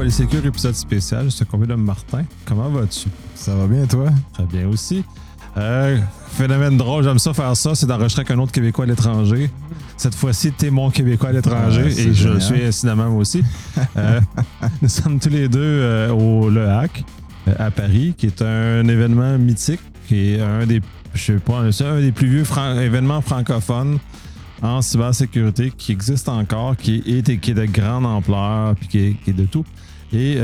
Polysécure, épisode spécial. Je te convie de Martin. Comment vas-tu? Ça va bien, toi? Très bien aussi. Phénomène drôle, j'aime ça faire ça, c'est d'enregistrer avec un autre Québécois à l'étranger. Cette fois-ci, t'es mon Québécois à l'étranger et je le suis incidemment moi aussi. Nous sommes tous les deux au Le Hack à Paris, qui est un événement mythique, qui est un des plus vieux événements francophones en cybersécurité qui existe encore, qui est de grande ampleur, puis qui est de tout. Et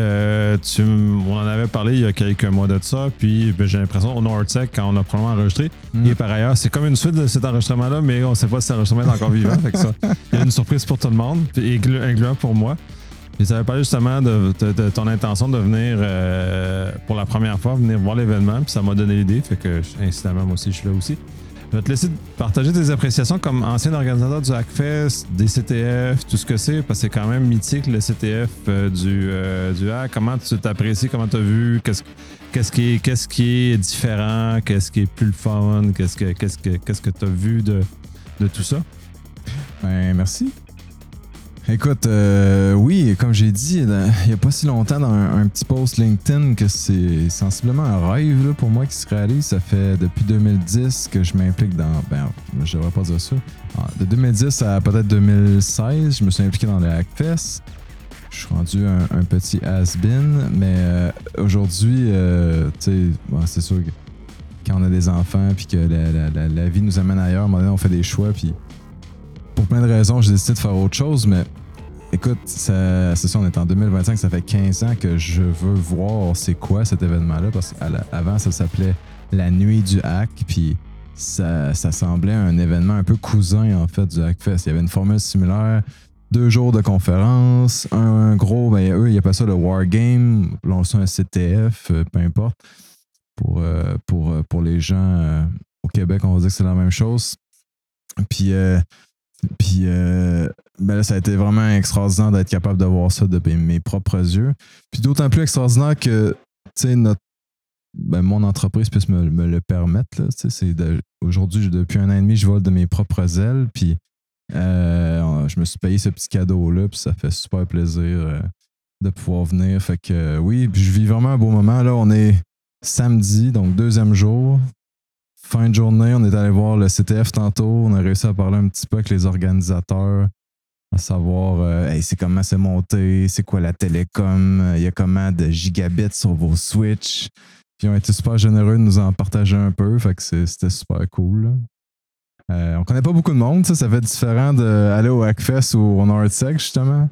on en avait parlé il y a quelques mois de ça, puis j'ai l'impression au Nordtech, quand on a probablement enregistré, et par ailleurs, c'est comme une suite de cet enregistrement-là, mais on ne sait pas si cet enregistrement est encore vivant. Fait que ça, il y a une surprise pour tout le monde, incluant pour moi. Et ça avait parlé justement de ton intention de venir, pour la première fois, venir voir l'événement, puis ça m'a donné l'idée, fait que incidemment, moi aussi, je suis là aussi. Je vais te laisser partager tes appréciations comme ancien organisateur du Hackfest, des CTF, tout ce que c'est, parce que c'est quand même mythique le CTF du Hack. Comment tu t'apprécies, comment tu as vu, qu'est-ce qui est différent, qu'est-ce qui est plus le fun, qu'est-ce que tu as vu de tout ça? Ben, merci. Écoute, oui, comme j'ai dit, il n'y a pas si longtemps dans un petit post LinkedIn que c'est sensiblement un rêve là, pour moi qui se réalise. Ça fait depuis 2010 que je m'implique dans... Ben, je devrais pas dire ça. De 2010 à peut-être 2016, je me suis impliqué dans le Hackfest. Je suis rendu un petit has-been, mais aujourd'hui, tu sais, bon, c'est sûr que quand on a des enfants puis que la vie nous amène ailleurs, à un moment donné, on fait des choix puis pour plein de raisons, j'ai décidé de faire autre chose, mais écoute, c'est ça, on est en 2025, ça fait 15 ans que je veux voir c'est quoi cet événement-là, parce qu'avant, ça s'appelait la Nuit du Hack, puis ça semblait un événement un peu cousin, en fait, du Hackfest. Il y avait une formule similaire, 2 jours de conférence, un gros, ben eux, ils appellent ça le Wargame, là, on sait un CTF, peu importe. Pour les gens au Québec, on va dire que c'est la même chose. Puis ben là, ça a été vraiment extraordinaire d'être capable de voir ça de mes propres yeux. Puis d'autant plus extraordinaire que, tu sais, mon entreprise puisse me le permettre. Là, aujourd'hui, depuis 1 an et demi, je vole de mes propres ailes. Puis je me suis payé ce petit cadeau-là. Puis ça fait super plaisir de pouvoir venir. Fait que oui, puis je vis vraiment un beau moment. Là, on est samedi, donc 2e jour. Fin de journée, on est allé voir le CTF tantôt. On a réussi à parler un petit peu avec les organisateurs, à savoir c'est comment c'est monté, c'est quoi la télécom, il y a comment de gigabits sur vos Switch. Puis ils ont été super généreux de nous en partager un peu, fait que c'était super cool. On connaît pas beaucoup de monde, ça fait différent d'aller au Hackfest ou au Nordtech, justement.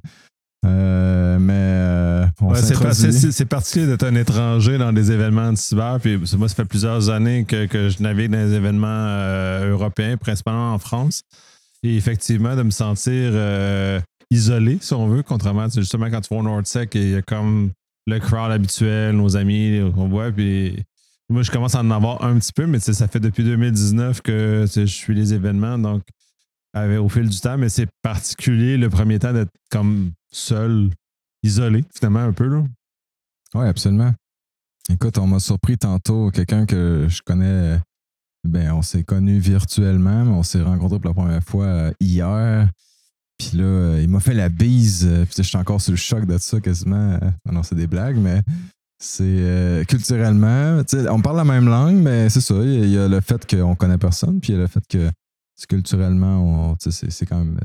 C'est particulier d'être un étranger dans des événements de cyber. Puis moi, ça fait plusieurs années que je navigue dans les événements européens, principalement en France. Et effectivement, de me sentir isolé, si on veut, contrairement à justement quand tu vas au Nordtech, il y a comme le crowd habituel, nos amis qu'on voit. Puis moi, je commence à en avoir un petit peu, mais ça fait depuis 2019 que je suis les événements. Donc, au fil du temps, mais c'est particulier le premier temps d'être comme seul, isolé, finalement, un peu. Là. Oui, absolument. Écoute, on m'a surpris tantôt, quelqu'un que je connais, ben on s'est connus virtuellement, mais on s'est rencontrés pour la première fois hier. Puis là, il m'a fait la bise, puis je suis encore sur le choc de ça quasiment. Non, c'est des blagues, mais c'est culturellement, on parle la même langue, mais c'est ça, il y a le fait qu'on connaît personne, puis il y a le fait que culturellement, c'est quand même,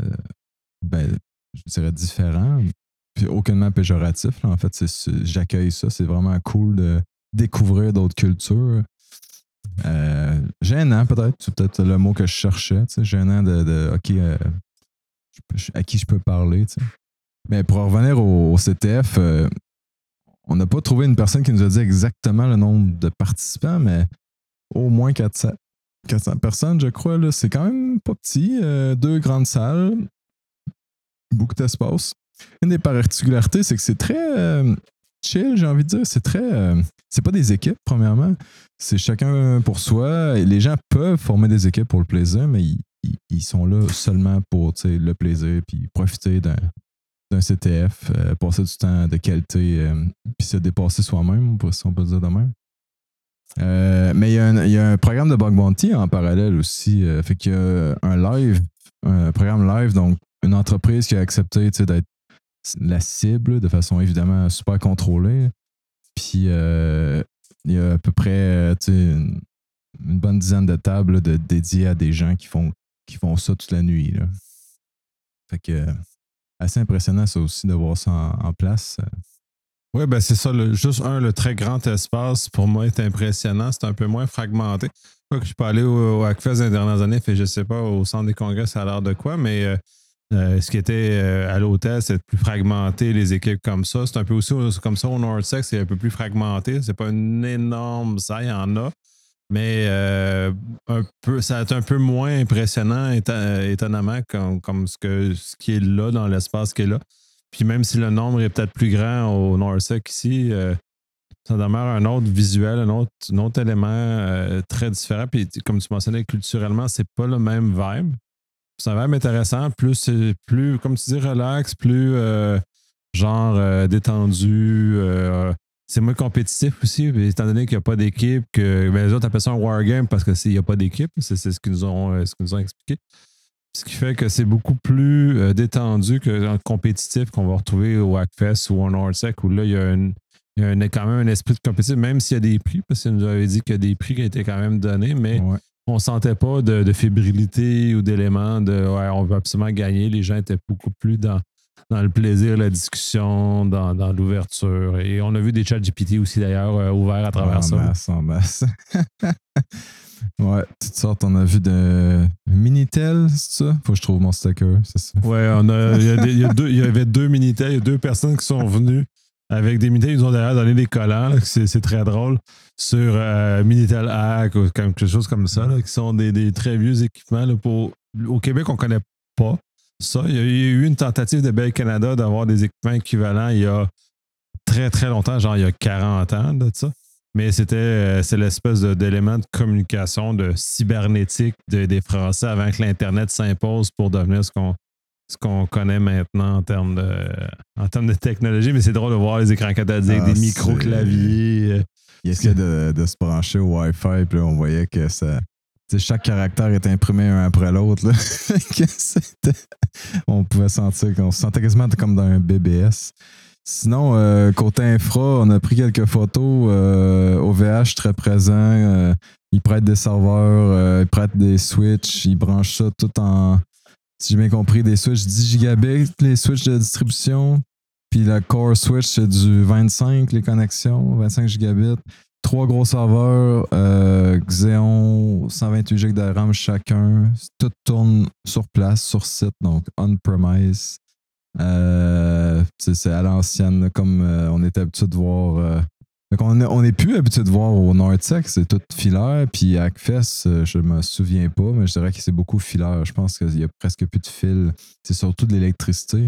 je dirais différent, puis aucunement péjoratif. Là. En fait, j'accueille ça. C'est vraiment cool de découvrir d'autres cultures. Gênant, peut-être. C'est peut-être le mot que je cherchais. Gênant OK, à qui je peux parler. T'sais. Mais pour revenir au CTF, on n'a pas trouvé une personne qui nous a dit exactement le nombre de participants, mais au moins 400 personnes, je crois. Là. C'est quand même pas petit. 2 grandes salles, beaucoup d'espace. Une des particularités, c'est que c'est très chill, j'ai envie de dire. C'est très... c'est pas des équipes, premièrement. C'est chacun pour soi. Et les gens peuvent former des équipes pour le plaisir, mais ils sont là seulement pour le plaisir puis profiter d'un CTF, passer du temps de qualité puis se dépasser soi-même, si on peut dire de même. Mais il y a un programme de Bug Bounty en parallèle aussi. Fait qu'il y a un programme live, donc une entreprise qui a accepté d'être la cible de façon évidemment super contrôlée. Puis il y a à peu près une bonne dizaine de tables dédiées à des gens qui font ça toute la nuit. Là. Fait que assez impressionnant ça aussi de voir ça en place. Oui, ben c'est ça. Le très grand espace, pour moi, est impressionnant. C'est un peu moins fragmenté. Je suis pas allé au Hackfest dans les dernières années, fait je sais pas, au centre des congrès, ça a l'air de quoi, mais ce qui était à l'hôtel, c'est plus fragmenté, les équipes comme ça. C'est un peu aussi comme ça au NordSec, c'est un peu plus fragmenté. C'est pas une énorme salle, il y en a, mais ça va être un peu moins impressionnant, étonnamment, comme ce qui est là dans l'espace qui est là. Puis même si le nombre est peut-être plus grand au NordSec ici, ça demeure un autre visuel, un autre élément très différent. Puis comme tu mentionnais, culturellement, c'est pas le même vibe. C'est un vibe intéressant, plus, comme tu dis, relax, plus détendu. C'est moins compétitif aussi, étant donné qu'il n'y a pas d'équipe, que les autres appellent ça un wargame parce qu'il n'y a pas d'équipe. C'est ce qu'ils nous ont expliqué. Ce qui fait que c'est beaucoup plus détendu que compétitif qu'on va retrouver au Hackfest ou au NordSec, où là, il y a quand même un esprit de compétition, même s'il y a des prix, parce qu'il nous avait dit qu'il y a des prix qui étaient quand même donnés, mais on ne sentait pas de fébrilité ou d'éléments de on veut absolument gagner. Les gens étaient beaucoup plus dans le plaisir, la discussion, dans l'ouverture. Et on a vu des chats GPT aussi d'ailleurs ouverts à travers ça. En masse. Ouais, toutes sortes. On a vu de Minitel, c'est ça? Faut que je trouve mon sticker, c'est ça? Ouais, il y avait 2 Minitel. Il y a 2 personnes qui sont venues avec des Minitel. Ils nous ont d'ailleurs donné des collants, là, c'est très drôle, sur Minitel Hack ou quelque chose comme ça, là, qui sont des très vieux équipements. Là, au Québec, on ne connaît pas ça. Il y a eu une tentative de Bell Canada d'avoir des équipements équivalents il y a très, très longtemps, genre il y a 40 ans de ça. Mais c'est l'espèce d'élément de communication, de cybernétique des Français avant que l'Internet s'impose pour devenir ce qu'on connaît maintenant en termes de technologie. Mais c'est drôle de voir les écrans cathodiques, des micro-claviers. Il essayait de se brancher au Wi-Fi, puis là, on voyait que ça... chaque caractère est imprimé un après l'autre. On pouvait sentir qu'on se sentait quasiment comme dans un BBS. Sinon, côté infra, on a pris quelques photos. OVH très présent. Ils prêtent des serveurs, ils prêtent des switches, ils branchent ça tout en, si j'ai bien compris, des switches 10 gigabits, les switches de distribution. Puis la core switch, c'est du 25, les connexions, 25 gigabits. 3 gros serveurs, Xeon, 128 GB de RAM chacun. Tout tourne sur place, sur site, donc on-premise. C'est à l'ancienne, comme on était habitué de voir. On n'est plus habitué de voir au NordSec, c'est tout filaire. Puis à Hackfest, je me souviens pas, mais je dirais que c'est beaucoup filaire. Je pense qu'il y a presque plus de fil. C'est surtout de l'électricité.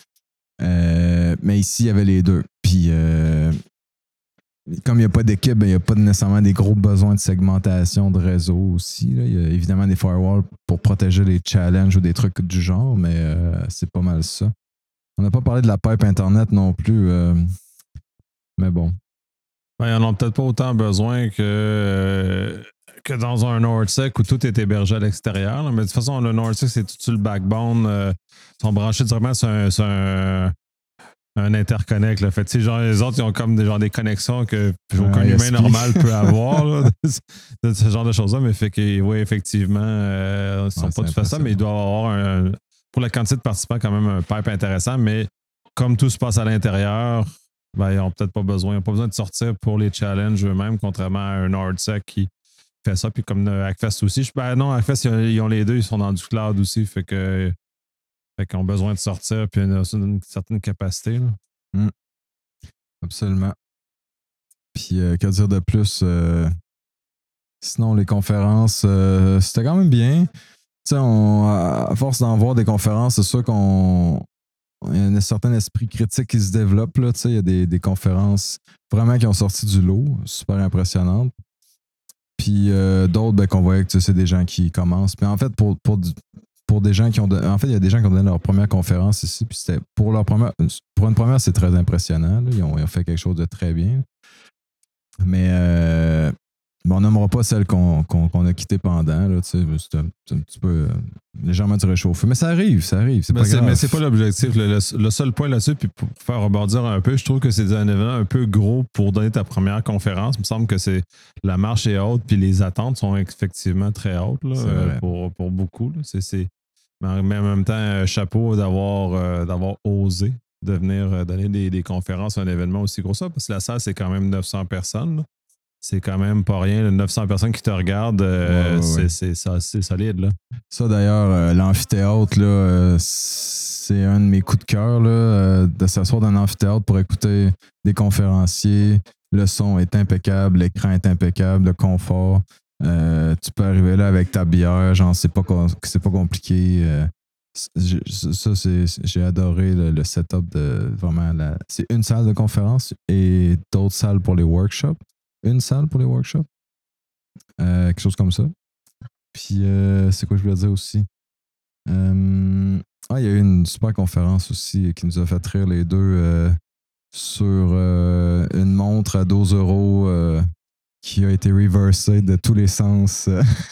Mais ici, il y avait les deux. Puis comme il n'y a pas d'équipe, il n'y a pas nécessairement des gros besoins de segmentation de réseau aussi. Là. Il y a évidemment des firewalls pour protéger les challenges ou des trucs du genre, mais c'est pas mal ça. On n'a pas parlé de la pipe Internet non plus, mais bon. Ben, ils n'en ont peut-être pas autant besoin que dans un NordSec où tout est hébergé à l'extérieur. Là. Mais de toute façon, le NordSec, c'est tout sur le backbone. Ils sont branchés directement sur un interconnect. Là. Fait, genre, les autres, ils ont comme des connexions qu'aucun humain normal peut avoir. Là, de ce genre de choses-là. Mais fait que, oui, effectivement, ils ne sont pas tout fait ça, mais ils doivent avoir pour la quantité de participants, quand même un pipe intéressant. Mais comme tout se passe à l'intérieur, ben, ils n'ont peut-être pas besoin. Ils n'ont pas besoin de sortir pour les challenges eux-mêmes, contrairement à un NordSec qui fait ça. Puis comme Hackfest aussi. Non, Hackfest, ils ont les deux. Ils sont dans du cloud aussi. Fait qu'ils ont besoin de sortir puis une certaine capacité. Là. Absolument. Puis, que dire de plus? Sinon, les conférences, c'était quand même bien. Tu sais, à force d'en voir des conférences, c'est sûr il y a un certain esprit critique qui se développe. Là, il y a des conférences vraiment qui ont sorti du lot, super impressionnantes. Puis d'autres qu'on voyait que c'est des gens qui commencent. Mais en fait, pour des gens qui ont... En fait, il y a des gens qui ont donné leur première conférence ici. Puis c'était pour une première, c'est très impressionnant. Là. Ils ont fait quelque chose de très bien. Mais Bon, on nommera pas celle qu'on a quittée pendant. Là, c'est un petit peu légèrement du réchauffé. Mais ça arrive. C'est pas grave. Mais c'est pas l'objectif. Le seul point là-dessus, puis pour faire rebondir un peu, je trouve que c'est un événement un peu gros pour donner ta première conférence. Il me semble que la marche est haute, puis les attentes sont effectivement très hautes là, pour beaucoup. Là. Mais en même temps, chapeau d'avoir osé de venir donner des conférences à un événement aussi gros ça, parce que la salle, c'est quand même 900 personnes. Là. C'est quand même pas rien. Là, 900 personnes qui te regardent, c'est solide. Là. Ça, d'ailleurs, l'amphithéâtre, là, c'est un de mes coups de cœur, là, de s'asseoir dans un amphithéâtre pour écouter des conférenciers. Le son est impeccable, l'écran est impeccable, le confort. Tu peux arriver là avec ta bière, genre, c'est pas compliqué. J'ai adoré le setup de vraiment. C'est une salle de conférence et d'autres salles pour les workshops. Une salle pour les workshops. Quelque chose comme ça. Puis, c'est quoi je voulais dire aussi? Il y a eu une super conférence aussi qui nous a fait rire les deux sur une montre à 12 € qui a été reversée de tous les sens.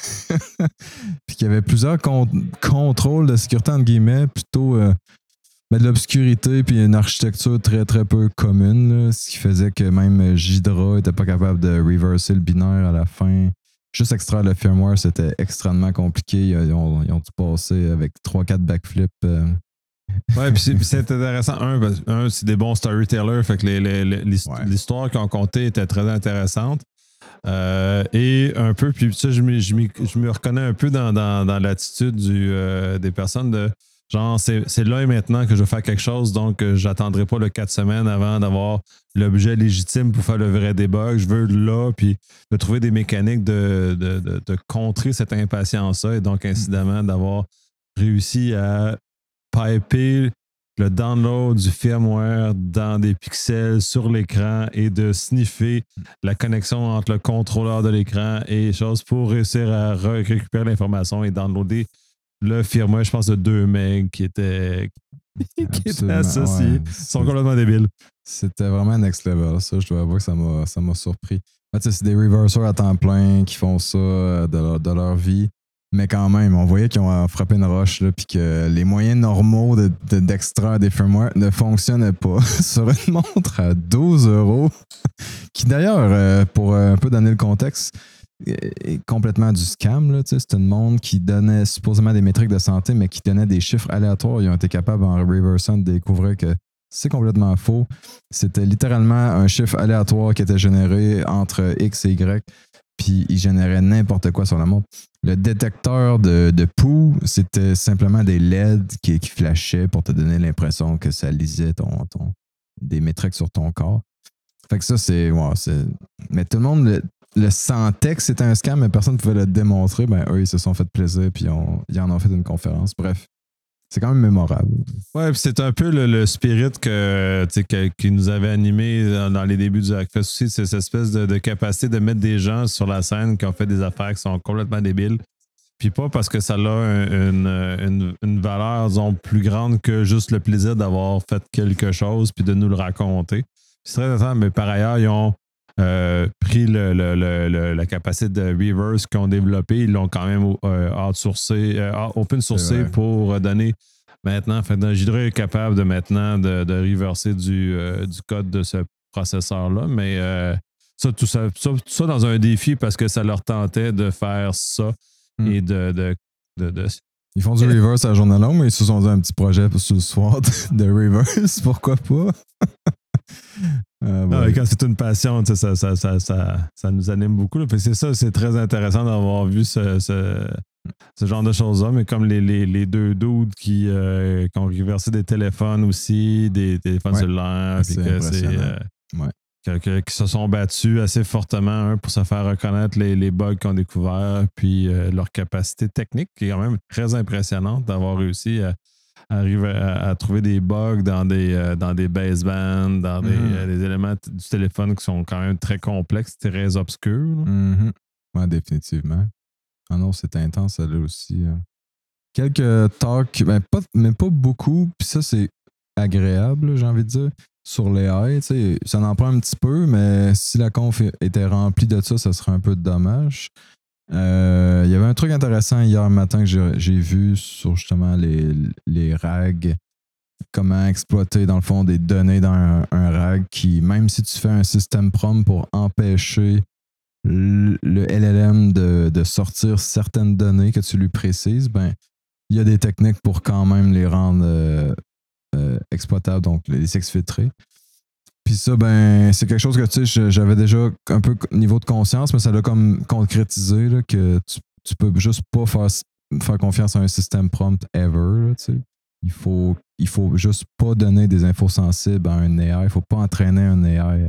Puis qu'il y avait plusieurs contrôles de sécurité, entre guillemets, plutôt de l'obscurité puis une architecture très très peu commune, là, ce qui faisait que même Ghidra n'était pas capable de reverser le binaire à la fin. Juste extraire le firmware, c'était extrêmement compliqué. Ils ont dû passer avec 3-4 backflips. Ouais, puis c'est intéressant. C'est des bons storytellers, fait que l'histoire qu'ils ont contée était très intéressante. Et un peu, puis ça, je me reconnais un peu dans l'attitude des personnes de genre, c'est là et maintenant que je vais faire quelque chose, donc j'attendrai pas le 4 semaines avant d'avoir l'objet légitime pour faire le vrai debug. Je veux là, puis de trouver des mécaniques de contrer cette impatience-là et donc, incidemment, d'avoir réussi à piper le download du firmware dans des pixels sur l'écran et de sniffer la connexion entre le contrôleur de l'écran et choses pour réussir à récupérer l'information et downloader le firmware, je pense, de 2 MB qui était associé. Ouais, ils sont complètement débiles. C'était vraiment next level. Ça, je dois avouer que ça m'a surpris. C'est des reverseurs à temps plein qui font ça de leur vie. Mais quand même, on voyait qu'ils ont frappé une roche, là, puis que les moyens normaux d'extraire des firmware ne fonctionnaient pas sur une montre à 12 €, qui d'ailleurs, pour un peu donner le contexte, est complètement du scam. Là, c'est une montre qui donnait supposément des métriques de santé, mais qui donnait des chiffres aléatoires. Ils ont été capables, en reversant, de découvrir que c'est complètement faux. C'était littéralement un chiffre aléatoire qui était généré entre X et Y, puis il générait n'importe quoi sur la montre. Le détecteur de pouls, c'était simplement des LED qui flashaient pour te donner l'impression que ça lisait des métriques sur ton corps. Fait que ça, mais tout le monde le sentait que c'était un scam, mais personne ne pouvait le démontrer. Ben, eux, ils se sont fait plaisir, puis ils en ont fait une conférence. Bref, c'est quand même mémorable. Ouais, puis c'est un peu le spirit qui nous avait animés dans les débuts du Hackfest aussi, c'est cette espèce de capacité de mettre des gens sur la scène qui ont fait des affaires qui sont complètement débiles. Puis pas parce que ça a une valeur, disons, plus grande que juste le plaisir d'avoir fait quelque chose puis de nous le raconter. C'est très intéressant, mais par ailleurs, ils ont pris la capacité de reverse qu'ils ont développé, ils l'ont quand même open sourcé pour donner maintenant. Ghidra est capable de reverser du code de ce processeur-là, mais tout ça dans un défi parce que ça leur tentait de faire ça et de Ils font du reverse à la journée longue, mais ils se sont dit un petit projet pour ce soir de reverse, pourquoi pas? Quand c'est une passion, ça nous anime beaucoup. Là. C'est ça, c'est très intéressant d'avoir vu ce genre de choses-là, mais comme les deux dudes qui ont reversé des téléphones aussi, des téléphones cellulaires, qui se sont battus assez fortement pour se faire reconnaître les bugs qu'ils ont découverts, puis leur capacité technique qui est quand même très impressionnante d'avoir réussi à arriver à trouver des bugs dans des basebands, dans des éléments du téléphone qui sont quand même très complexes, très obscurs. Oui, définitivement. Ah non, c'est intense, là aussi. Quelques talks, mais pas beaucoup, puis ça, c'est agréable, j'ai envie de dire. sur l'AI. Ça en prend un petit peu, mais si la conf était remplie de ça serait un peu dommage. Il y avait un truc intéressant hier matin que j'ai vu sur justement les RAG, comment exploiter dans le fond des données dans un RAG qui, même si tu fais un système prompt pour empêcher le LLM de sortir certaines données que tu lui précises, ben il y a des techniques pour quand même les rendre exploitables, donc les exfiltrer. Puis ça, ben, c'est quelque chose que tu sais, j'avais déjà un peu niveau de conscience, mais ça l'a comme concrétisé là, que tu peux juste pas faire confiance à un système prompt ever. Là, tu sais. Il faut juste pas donner des infos sensibles à un AI. Il faut pas entraîner un AI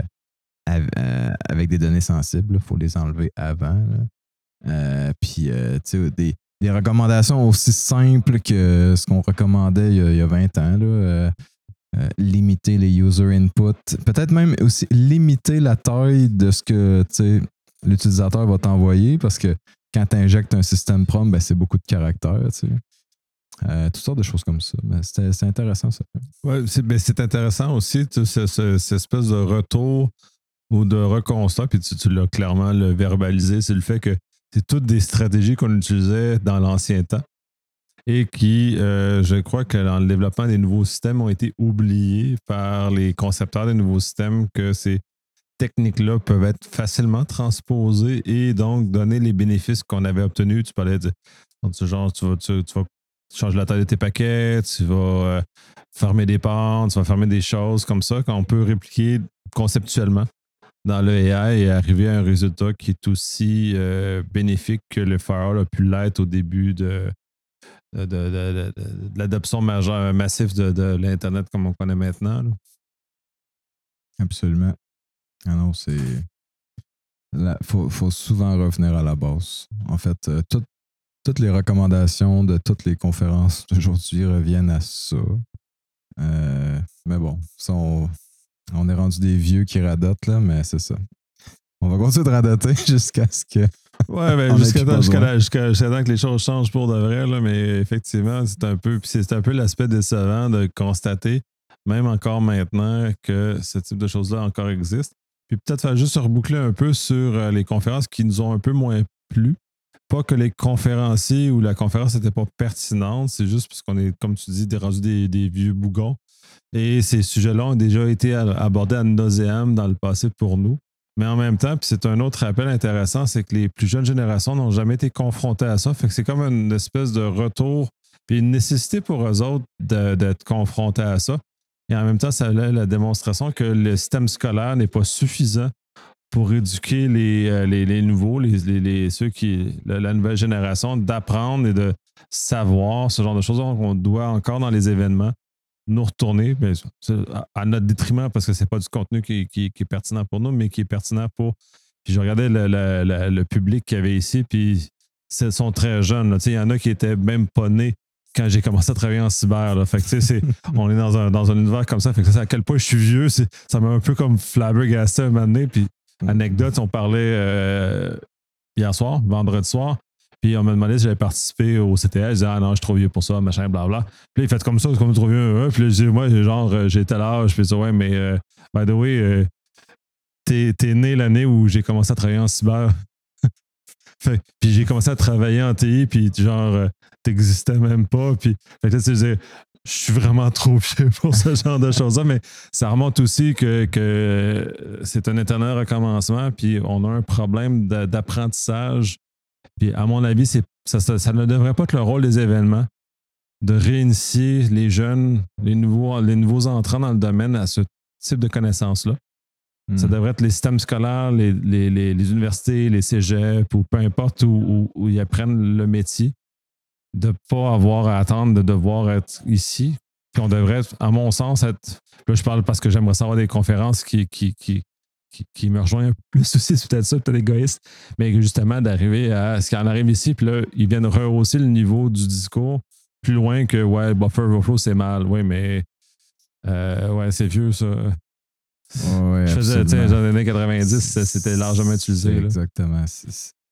avec des données sensibles. Il faut les enlever avant. Puis, tu sais, des recommandations aussi simples que ce qu'on recommandait il y a 20 ans. Là, limiter les user input. Peut-être même aussi limiter la taille de ce que l'utilisateur va t'envoyer parce que quand tu injectes un système prompt, ben, c'est beaucoup de caractères. Toutes sortes de choses comme ça. Mais c'est intéressant, ça. Oui, c'est intéressant aussi, cette espèce de retour ou de reconstat, puis tu l'as clairement verbalisé, c'est le fait que c'est toutes des stratégies qu'on utilisait dans l'ancien temps et qui, je crois que dans le développement des nouveaux systèmes ont été oubliés par les concepteurs des nouveaux systèmes, que ces techniques-là peuvent être facilement transposées et donc donner les bénéfices qu'on avait obtenus. Tu parlais de genre, tu vas changer la taille de tes paquets, tu vas fermer des portes, tu vas fermer des choses comme ça qu'on peut répliquer conceptuellement dans le AI et arriver à un résultat qui est aussi bénéfique que le firewall a pu l'être au début de l'adoption massive de l'Internet comme on connaît maintenant. Là. Absolument. Ah non, c'est... Faut souvent revenir à la base. En fait, toutes les recommandations de toutes les conférences d'aujourd'hui reviennent à ça. Mais bon, ça, on est rendu des vieux qui radotent, là, mais c'est ça. On va continuer de radoter jusqu'à ce que... Ouais, ben, jusqu'à temps que les choses changent pour de vrai, là, mais effectivement, c'est un peu l'aspect décevant de constater, même encore maintenant, que ce type de choses-là encore existe. Puis peut-être faire juste se reboucler un peu sur les conférences qui nous ont un peu moins plu. Pas que les conférenciers ou la conférence n'était pas pertinente, c'est juste parce qu'on est, comme tu dis, rendus des vieux bougons. Et ces sujets-là ont déjà été abordés ad nauseam dans le passé pour nous. Mais en même temps, puis c'est un autre rappel intéressant, c'est que les plus jeunes générations n'ont jamais été confrontées à ça. Fait que c'est comme une espèce de retour, puis une nécessité pour eux autres d'être confrontés à ça. Et en même temps, ça a la démonstration que le système scolaire n'est pas suffisant pour éduquer les nouveaux, ceux la nouvelle génération, d'apprendre et de savoir ce genre de choses. Donc, on doit encore dans les événements nous retourner, bien, à notre détriment, parce que c'est pas du contenu qui est pertinent pour nous, mais qui est pertinent pour... Puis je regardais le public qu'il y avait ici, puis ils sont très jeunes. Il y en a qui étaient même pas nés quand j'ai commencé à travailler en cyber. Là. Fait que, on est dans un univers comme ça. Fait que ça, à quel point je suis vieux, ça m'a un peu comme flabbergasté un moment donné. Puis, anecdote, on parlait hier soir, vendredi soir. Puis on m'a demandé si j'avais participé au CTS. Je disais, ah non, je suis trop vieux pour ça, machin, blabla. Puis là, il fait comme ça, comme trop vieux. Puis là, je dis, moi, j'ai tel âge. Puis je dis, ouais, mais by the way, t'es né l'année où j'ai commencé à travailler en cyber. Puis j'ai commencé à travailler en TI, puis t'existais même pas. Puis fait que là, tu disais, je suis vraiment trop vieux pour ce genre de choses-là, mais ça remonte aussi que c'est un éternel recommencement, puis on a un problème d'apprentissage. Puis à mon avis, ça ne devrait pas être le rôle des événements de réinitier les jeunes, les nouveaux entrants dans le domaine à ce type de connaissances-là. Ça devrait être les systèmes scolaires, les universités, les cégeps, ou peu importe où ils apprennent le métier, de ne pas avoir à attendre de devoir être ici. Puis on devrait, à mon sens, être... Là, je parle parce que j'aimerais savoir des conférences qui me rejoignent plus aussi, c'est peut-être ça, peut-être égoïste, mais justement d'arriver à ce qu'on arrive ici, puis là, ils viennent rehausser le niveau du discours plus loin que, ouais, buffer overflow, c'est mal. Oui, mais ouais, c'est vieux, ça. Ouais, je faisais, tu sais, dans les années 90, c'était largement utilisé. Exactement.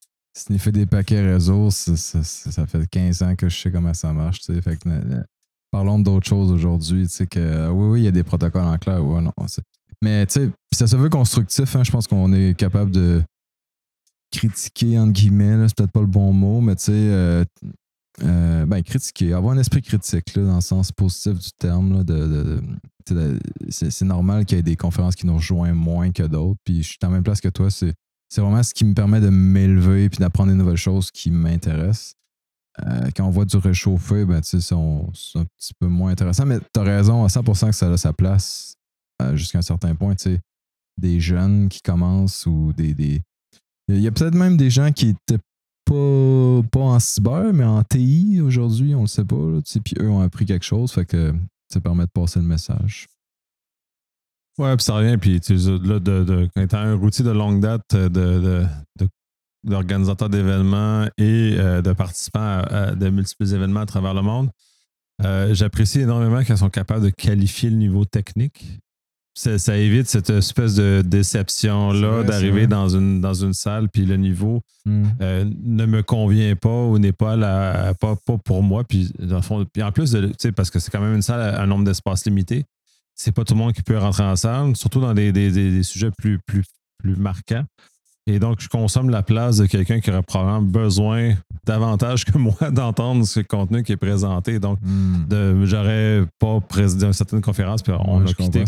Sniffer des paquets réseau, ça fait 15 ans que je sais comment ça marche. Fait que parlons d'autres choses aujourd'hui. Tu sais que oui, il y a des protocoles en clair. Ouais, non, mais tu sais, ça se veut constructif. Hein, je pense qu'on est capable de critiquer, entre guillemets. Là, c'est peut-être pas le bon mot, mais tu sais, critiquer, avoir un esprit critique là, dans le sens positif du terme. Là, c'est normal qu'il y ait des conférences qui nous rejoignent moins que d'autres. Puis je suis à la même place que toi. C'est vraiment ce qui me permet de m'élever puis d'apprendre des nouvelles choses qui m'intéressent. Quand on voit du réchauffé, c'est un petit peu moins intéressant. Mais tu as raison à 100% que ça a sa place jusqu'à un certain point. Des jeunes qui commencent ou des... Il y a peut-être même des gens qui étaient pas en cyber, mais en TI aujourd'hui, on le sait pas. Puis eux ont appris quelque chose, fait que ça permet de passer le message. Ouais, puis ça revient, puis là, quand tu as un routier de longue date d'organisateurs d'événements et de participants à de multiples événements à travers le monde, j'apprécie énormément qu'ils sont capables de qualifier le niveau technique. Ça évite cette espèce de déception-là d'arriver dans une salle, puis le niveau ne me convient pas ou n'est pas pour moi. Puis, dans le fond, puis en plus, parce que c'est quand même une salle à un nombre d'espaces limité, c'est pas tout le monde qui peut rentrer en salle, surtout dans des sujets plus marquants. Et donc, je consomme la place de quelqu'un qui aurait probablement besoin davantage que moi d'entendre ce contenu qui est présenté. Donc, j'aurais pas présidé une certaine conférence, puis on a quitté.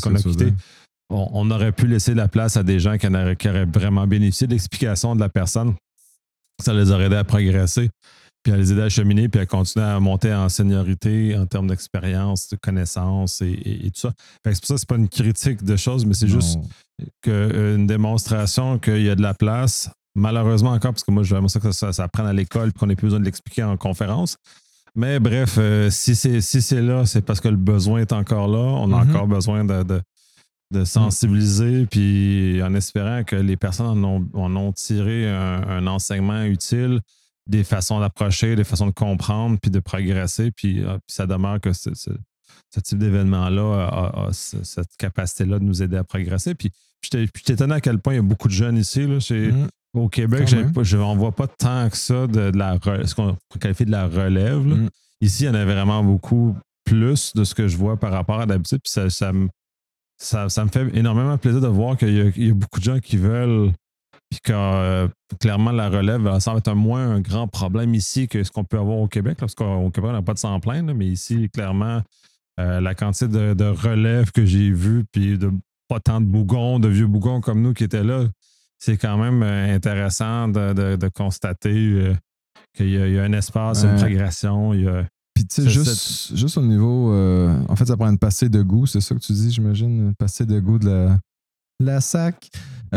On aurait pu laisser la place à des gens qui auraient vraiment bénéficié de l'explication de la personne. Ça les aurait aidés à progresser, puis à les aider à cheminer, puis à continuer à monter en seniorité en termes d'expérience, de connaissances et tout ça. Fait que c'est pour ça que c'est pas une critique de choses, mais c'est juste une démonstration qu'il y a de la place. Malheureusement encore, parce que moi, j'aimerais ça que ça apprenne à l'école et qu'on n'ait plus besoin de l'expliquer en conférence. Mais bref, si c'est là, c'est parce que le besoin est encore là. On a encore besoin de sensibiliser, puis en espérant que les personnes en ont tiré un enseignement utile, des façons d'approcher, des façons de comprendre, puis de progresser, puis ça demeure que ce type d'événement-là a cette capacité-là de nous aider à progresser. Puis je suis étonné à quel point il y a beaucoup de jeunes ici. Là, au Québec, je n'en vois pas tant que ça de ce qu'on qualifie de la relève. Ici, il y en a vraiment beaucoup plus de ce que je vois par rapport à d'habitude. Puis ça me fait énormément plaisir de voir qu'il y a beaucoup de gens qui veulent. Puis que clairement, la relève semble être moins un grand problème ici que ce qu'on peut avoir au Québec. Parce qu'au Québec, on n'a pas de s'en plaindre, mais ici, clairement, la quantité de relève que j'ai vue, puis de pas tant de vieux bougons comme nous qui étaient là, c'est quand même intéressant de constater qu'il y a un espace, une progression. Puis tu sais, juste au niveau... en fait, ça prend une passée de goût, c'est ça que tu dis, j'imagine? Une passée de goût de la SAC.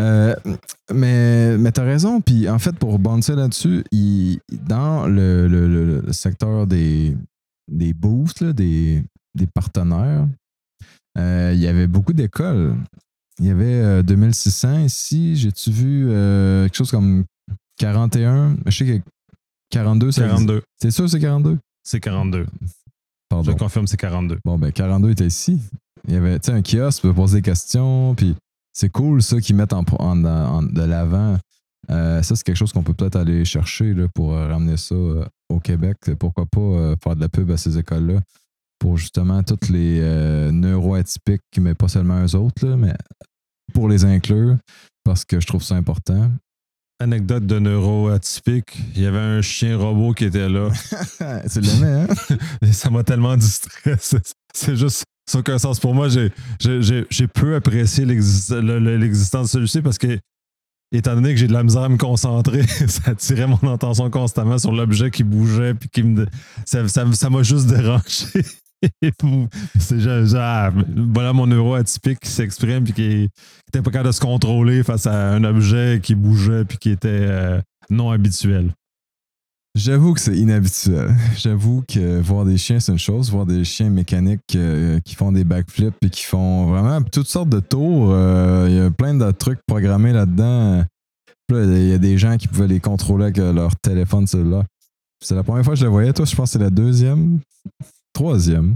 Mais t'as raison. Puis en fait, pour bondir là-dessus, dans le secteur des booths, là, des partenaires, il y avait beaucoup d'écoles. Il y avait 2600 ici. J'ai-tu vu quelque chose comme 41? Je sais que 42, c'est 42. C'est sûr c'est 42? C'est 42. Pardon. Je confirme, c'est 42. Bon, 42 était ici. Il y avait un kiosque, tu peux poser des questions, puis c'est cool ça qu'ils mettent de l'avant. Ça, c'est quelque chose qu'on peut peut-être aller chercher là, pour ramener ça au Québec. Pourquoi pas faire de la pub à ces écoles-là pour justement toutes les neuroatypiques, mais pas seulement eux autres, là, mais pour les inclure, parce que je trouve ça important. Anecdote de neuroatypique, il y avait un chien robot qui était là. Tu l'aimais, hein? Ça m'a tellement distrait. C'est juste... Ça n'a aucun sens. Pour moi, j'ai peu apprécié l'existence de celui-ci parce que, étant donné que j'ai de la misère à me concentrer, ça attirait mon attention constamment sur l'objet qui bougeait puis ça m'a juste dérangé. C'est genre, voilà mon neuro atypique qui s'exprime puis qui n'était pas capable de se contrôler face à un objet qui bougeait puis qui était non habituel. J'avoue que c'est inhabituel. J'avoue que voir des chiens, c'est une chose. Voir des chiens mécaniques qui font des backflips et qui font vraiment toutes sortes de tours. Il y a plein de trucs programmés là-dedans. Il y a des gens qui pouvaient les contrôler avec leur téléphone cellulaire. C'est la première fois que je le voyais. Toi, je pense que c'est la deuxième, troisième.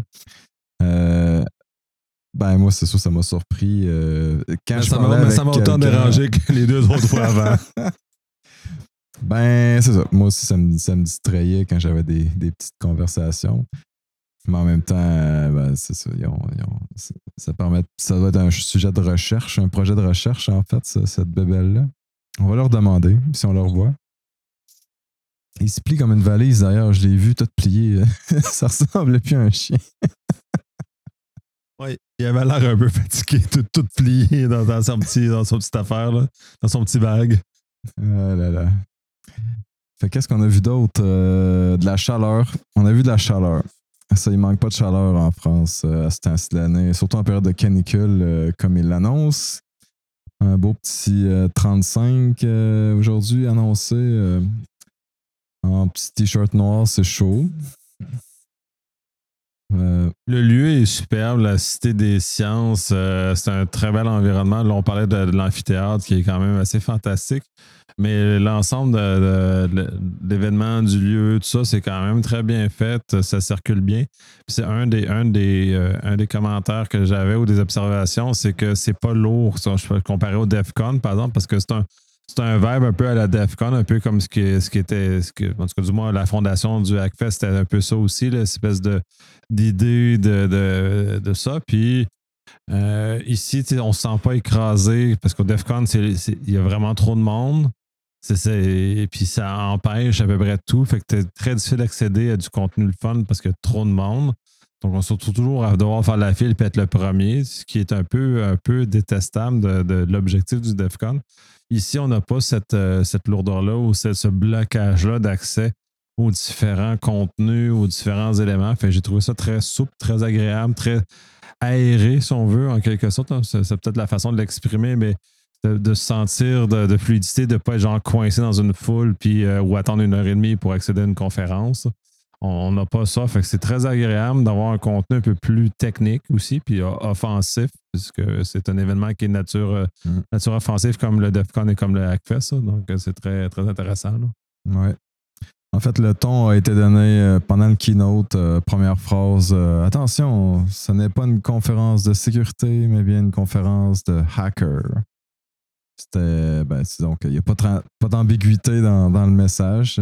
Moi, c'est sûr, ça m'a surpris. Ça m'a autant dérangé que les deux autres fois avant. C'est ça. Moi aussi, ça me distrayait quand j'avais des petites conversations. Mais en même temps, c'est ça. Ça doit être un sujet de recherche, un projet de recherche, en fait, cette bébelle-là. On va leur demander si on leur voit. Il se plie comme une valise, d'ailleurs. Je l'ai vu tout plié. Ça ressemble plus à un chien. Oui, il avait l'air un peu fatigué, tout plié dans son petite affaire, là, dans son petit bag. Ah là là. Fait qu'est-ce qu'on a vu d'autre? De la chaleur. On a vu de la chaleur. Ça, il manque pas de chaleur en France à ce temps-ci de l'année, surtout en période de canicule, comme il l'annonce. Un beau petit 35 aujourd'hui annoncé. En petit t-shirt noir, c'est chaud. Le lieu est superbe, la Cité des Sciences. C'est un très bel environnement. Là, on parlait de l'amphithéâtre qui est quand même assez fantastique. Mais l'ensemble de l'événement, du lieu, tout ça, c'est quand même très bien fait. Ça circule bien. Puis c'est un des commentaires que j'avais ou des observations, c'est que c'est pas lourd. Je peux comparer au DEFCON, par exemple, parce que c'est un vibe un peu à la DEFCON, un peu comme en tout cas, du moins, la fondation du Hackfest, c'était un peu ça aussi, là, cette espèce d'idée de ça. Puis ici, on ne se sent pas écrasé parce qu'au DEFCON, il y a vraiment trop de monde. Et puis ça empêche à peu près tout. Fait que c'est très difficile d'accéder à du contenu le fun parce qu'il y a trop de monde. Donc, on se retrouve toujours à devoir faire la file et être le premier, ce qui est un peu détestable de l'objectif du DEFCON. Ici, on n'a pas cette lourdeur-là ou ce blocage-là d'accès aux différents contenus, aux différents éléments. Fait que j'ai trouvé ça très souple, très agréable, très aéré, si on veut, en quelque sorte. C'est peut-être la façon de l'exprimer, mais de se sentir de fluidité, de ne pas être genre coincé dans une foule ou attendre 1 heure et demie pour accéder à une conférence. On n'a pas ça. Fait que c'est très agréable d'avoir un contenu un peu plus technique aussi, puis offensif, puisque c'est un événement qui est nature offensive comme le DEFCON et comme le Hackfest. Donc, c'est très, très intéressant. Oui. En fait, le ton a été donné pendant le keynote. Première phrase, attention, ce n'est pas une conférence de sécurité, mais bien une conférence de hacker. Donc, il n'y a pas d'ambiguïté dans le message.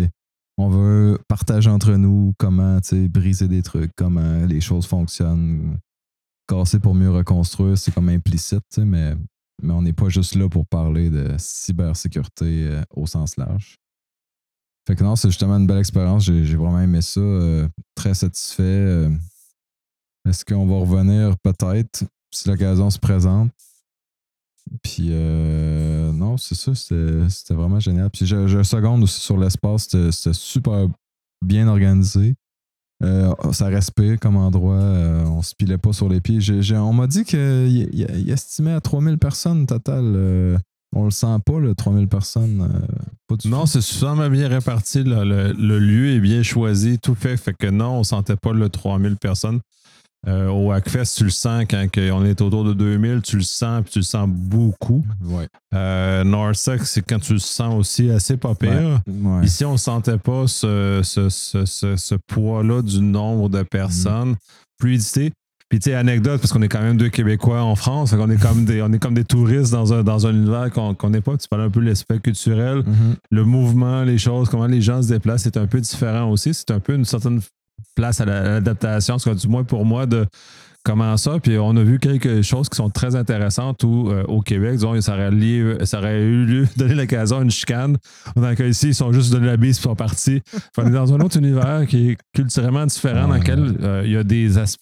On veut partager entre nous comment briser des trucs, comment les choses fonctionnent. Casser pour mieux reconstruire, c'est comme implicite, mais on n'est pas juste là pour parler de cybersécurité au sens large. Fait que non, c'est justement une belle expérience. J'ai vraiment aimé ça. Très satisfait. Est-ce qu'on va revenir? Peut-être, si l'occasion se présente. Puis non, c'est ça, c'était vraiment génial. Puis j'ai un second aussi sur l'espace, c'était super bien organisé. Ça respire comme endroit, on se pilait pas sur les pieds. On m'a dit qu'il estimait à 3000 personnes total. On le sent pas, le 3000 personnes. Pas du non, tout. c'est suffisamment bien réparti. Là. Le lieu est bien choisi, tout fait. Fait que non, on sentait pas le 3000 personnes. Au Hackfest, tu le sens quand on est autour de 2000, tu le sens, puis tu le sens beaucoup. Ouais. Norsex, c'est quand tu le sens aussi assez pas pire. Ouais. Ici, on ne sentait pas ce poids-là du nombre de personnes. Fluidité. Puis, tu sais, anecdote, parce qu'on est quand même 2 Québécois en France, on est comme des touristes dans un univers qu'on n'est pas. Tu parles un peu de l'aspect culturel, le mouvement, les choses, comment les gens se déplacent, c'est un peu différent aussi. C'est un peu une certaine place à l'adaptation, du moins pour moi, de comment ça. Puis on a vu quelque chose qui sont très intéressantes au Québec, disons, ça aurait eu lieu de donner l'occasion à une chicane. Dans le cas ici, ils sont juste donné la bise et sont partis. On est dans un autre univers qui est culturellement différent, dans lequel il y a des aspects,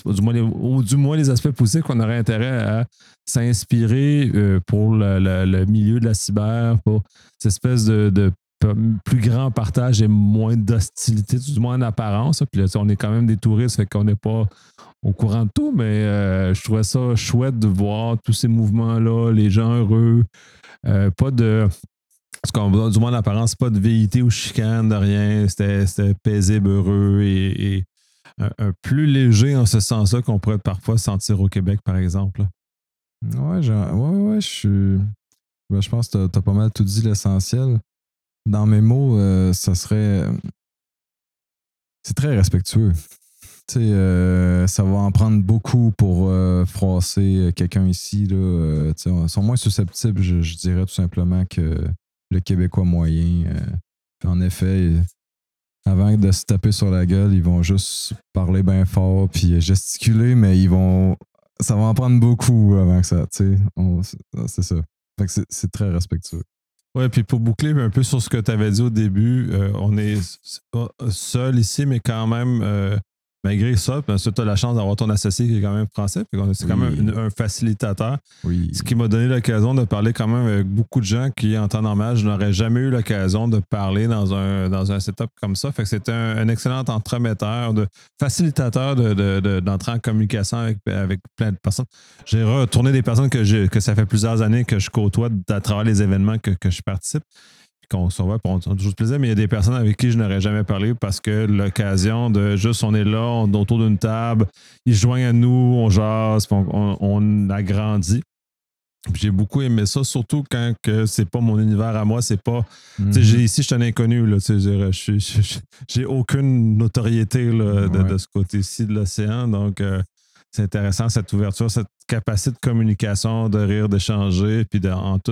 du moins les aspects positifs qu'on aurait intérêt à s'inspirer pour le milieu de la cyber, pour cette espèce de plus grand partage et moins d'hostilité, du moins en apparence. Puis là, on est quand même des touristes, fait qu'on n'est pas au courant de tout, mais je trouvais ça chouette de voir tous ces mouvements-là, les gens heureux. Pas de. Du moins en apparence, pas de velléité ou chicane, de rien. C'était paisible, heureux et un plus léger en ce sens-là qu'on pourrait parfois sentir au Québec, par exemple. Ouais, je pense que t'as pas mal tout dit l'essentiel. Dans mes mots, ça serait. C'est très respectueux. Ça va en prendre beaucoup pour froisser quelqu'un ici. Là, ils sont moins susceptibles, je dirais tout simplement, que le Québécois moyen. En effet, avant de se taper sur la gueule, ils vont juste parler bien fort puis gesticuler, mais ça va en prendre beaucoup avant que ça, tu sais. C'est ça. Fait que c'est très respectueux. Oui, puis pour boucler un peu sur ce que tu avais dit au début, on est seul ici, mais quand même, malgré ça, tu as la chance d'avoir ton associé qui est quand même français, puis c'est quand même un facilitateur. Oui. Ce qui m'a donné l'occasion de parler quand même avec beaucoup de gens qui, en temps normal, je n'aurais jamais eu l'occasion de parler dans un setup comme ça. Fait que c'était un excellent entremetteur, facilitateur d'entrer en communication avec plein de personnes. J'ai retourné des personnes que ça fait plusieurs années que je côtoie à travers les événements que je participe. Qu'on se voit, on a toujours plaisir, mais il y a des personnes avec qui je n'aurais jamais parlé parce que l'occasion de juste, on est là, on est autour d'une table, ils se joignent à nous, on jase, on agrandit. Puis j'ai beaucoup aimé ça, surtout quand que c'est pas mon univers à moi, c'est pas. Ici, je suis un inconnu, là, j'ai aucune notoriété là, de ce côté-ci de l'océan, donc c'est intéressant cette ouverture, cette capacité de communication, de rire, d'échanger, puis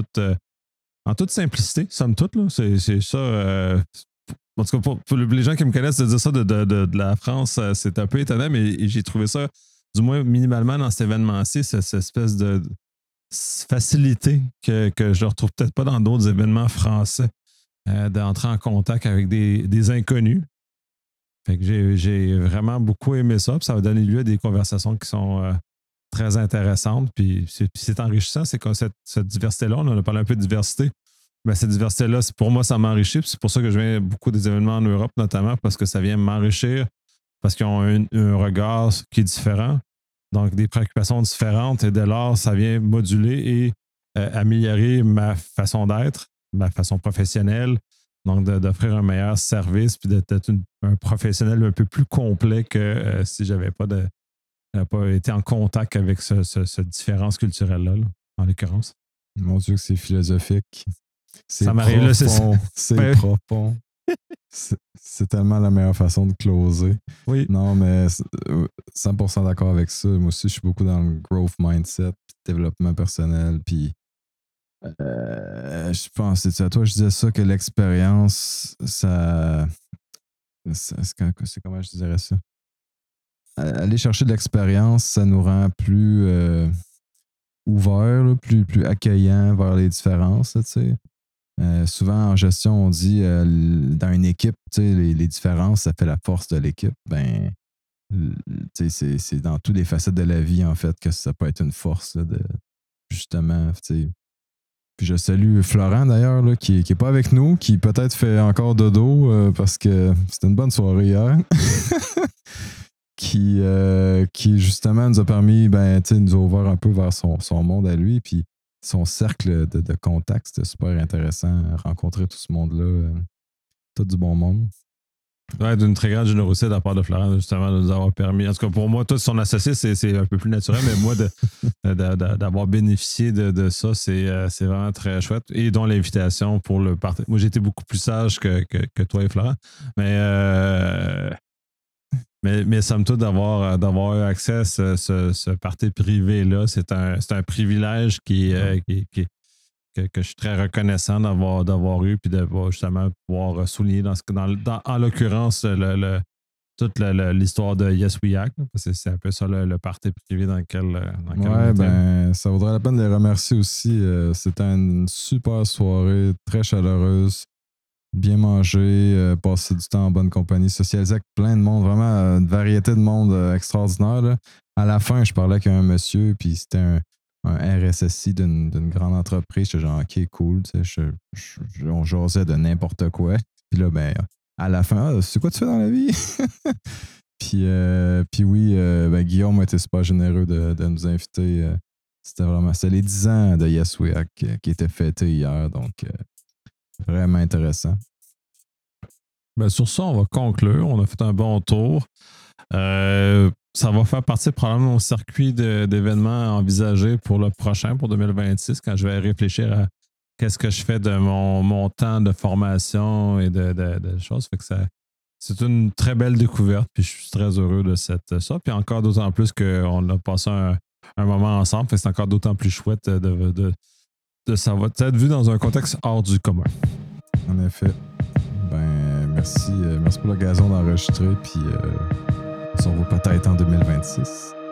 en toute simplicité, somme toute, là, c'est ça. En tout cas, pour les gens qui me connaissent, de dire ça de la France, c'est un peu étonnant, mais j'ai trouvé ça, du moins minimalement dans cet événement-ci, cette espèce de facilité que je ne retrouve peut-être pas dans d'autres événements français, d'entrer en contact avec des inconnus. Fait que j'ai vraiment beaucoup aimé ça, puis ça va donner lieu à des conversations qui sont très intéressante. Puis c'est enrichissant, c'est que cette diversité-là, on en a parlé un peu de diversité, mais cette diversité-là, pour moi, ça m'enrichit. Puis c'est pour ça que je viens beaucoup des événements en Europe, notamment, parce que ça vient m'enrichir, parce qu'ils ont un regard qui est différent, donc des préoccupations différentes, et dès lors, ça vient moduler et améliorer ma façon d'être, ma façon professionnelle, donc d'offrir un meilleur service, puis d'être un professionnel un peu plus complet que si j'avais pas été en contact avec cette différence culturelle-là, là, en l'occurrence. Mon Dieu, que c'est philosophique. Ça m'arrive là, c'est ça. C'est profond. C'est tellement la meilleure façon de closer. Oui. Non, mais 100% d'accord avec ça. Moi aussi, je suis beaucoup dans le growth mindset, puis développement personnel, puis je pense, c'est à toi, je disais ça, que l'expérience, c'est comment je dirais ça? Aller chercher de l'expérience, ça nous rend plus ouverts, là, plus accueillants vers les différences. Là, souvent en gestion, on dit dans une équipe, les différences, ça fait la force de l'équipe. Ben, c'est dans toutes les facettes de la vie, en fait, que ça peut être une force là, de justement. Puis je salue Florent d'ailleurs, là, qui est pas avec nous, qui peut-être fait encore dodo parce que c'était une bonne soirée hier. qui justement nous a permis, nous a ouvert un peu vers son monde à lui, puis son cercle de contacts. C'était super intéressant, rencontrer tout ce monde-là, tout du bon monde. Ouais, d'une très grande générosité de la part de Florent, justement, de nous avoir permis. En tout cas, pour moi, tout son associé, c'est un peu plus naturel, mais moi, d'avoir bénéficié de ça, c'est vraiment très chouette. Et dont l'invitation pour le partage. Moi, j'ai été beaucoup plus sage que toi et Florent, mais somme toute, d'avoir eu accès à ce party privé-là, c'est un privilège que je suis très reconnaissant d'avoir eu, puis de justement pouvoir souligner en l'occurrence toute l'histoire de Yes We Act. C'est un peu ça le party privé dans lequel ça vaudrait la peine de les remercier aussi. C'était une super soirée, très chaleureuse. Bien manger, passer du temps en bonne compagnie, socialiser avec plein de monde, vraiment une variété de monde extraordinaire. Là. À la fin, je parlais avec un monsieur, puis c'était un RSSI d'une grande entreprise. J'étais genre, OK, cool. On jasait de n'importe quoi. Puis là, à la fin, c'est quoi tu fais dans la vie? puis oui, Guillaume a été super généreux de nous inviter. C'était les 10 ans de Yes We Act qui étaient fêtés hier, donc vraiment intéressant. Sur ça, on va conclure. On a fait un bon tour. Ça va faire partie probablement de mon circuit d'événements envisagés pour le prochain, pour 2026, quand je vais réfléchir à qu'est-ce que je fais de mon temps de formation et de choses. Fait que c'est une très belle découverte, puis je suis très heureux de ça. Puis encore d'autant plus qu'on a passé un moment ensemble, fait que c'est encore d'autant plus chouette de savoir, d'être vu dans un contexte hors du commun. En effet. merci pour l'occasion d'enregistrer. Puis on se revoit peut-être en 2026.